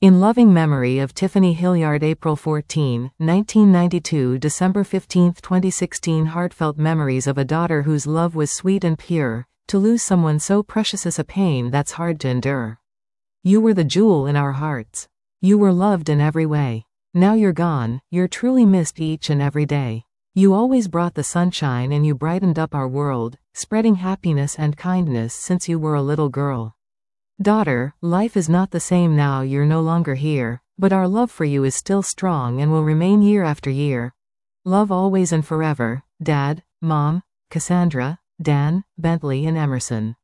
In loving memory of Tiffany Hilliard. April 14, 1992 December 15, 2016. Heartfelt memories of a daughter whose love was sweet and pure. To lose someone so precious is a pain that's hard to endure. You were the jewel in our hearts. You were loved in every way. Now you're gone, you're truly missed each and every day. You always brought the sunshine and you brightened up our world, spreading happiness and kindness since you were a little girl. Daughter, life is not the same now you're no longer here, but our love for you is still strong and will remain year after year. Love always and forever, Dad, Mom, Cassandra, Dan, Bentley and Emerson.